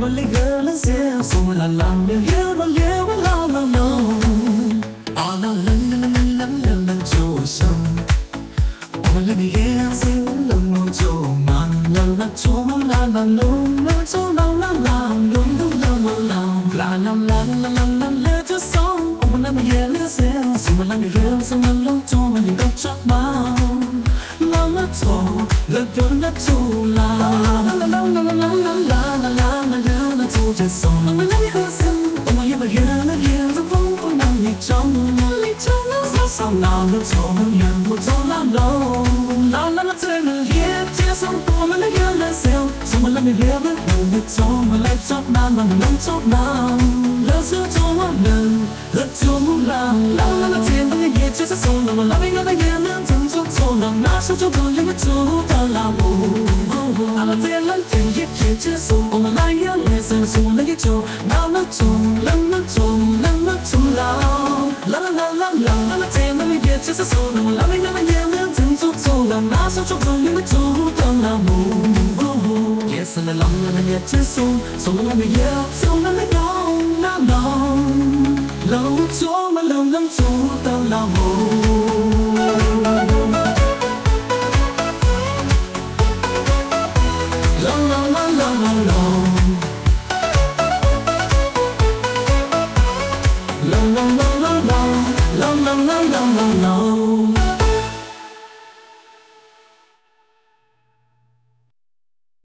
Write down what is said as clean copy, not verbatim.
mà lấy gỡ lên xe xong là làm điều hiếu mà liêu mà lao lao no à la la cho sông mà lấy đi hiếu xin lần một cho man la cho la la lung la cho la lung lung la la cho sông mà lấy đi hiếu lên xe xong mà làm điều hiếu xong là lâu cho mà nhìn đâu chắc bao la la cho la cho laจะส่งมันไม่เคยสิ้นต้องมาเยี่ยมเยือนและเยี่ยมจะฟุ้งฟุ้งนั่งในจ้องในจ้องแล้วสาวหนาวแล้วโชว์มันยังหมดโชว์ล้านโลล้านเธอมันเยี่ยมเจ้าส่งตัวมันเลยเยอะเลยเซลส่งมันเลยไม่เยี่ยมเลยมันโชว์มันเลยชอบนานมันนั่งชอบนานแล้วเธอโชว์ว่าหนึ่งแล้วโชว์มุ่งล้านเธอมันเยี่ยมเจ้าส่งมันเลยไม่เยี่ยมเลยเยี่ยมนั่งถึงโชว์โชว์นั่งน่าชอบโชว์ตัวยังไม่โชว์ตาลาบูอะไรเธอลันถึงเยี่ยมเจ้าส่งมันเลยเยี่ยมเลยเซลส่งเลย nào nó trùng lắm nó trùng lao la la la la la la la thêm nó biết chứ sao sâu nồng la mình nó nhẹ nhàng từng chút sâu làm nó sao chút rồi nhưng mà chút đang làm mù yes la la la nhẹ chứ sâu sâu nó bị yêu sâu nó lấy nhau lâu chỗ mà lâu lắm chút đang làm mù la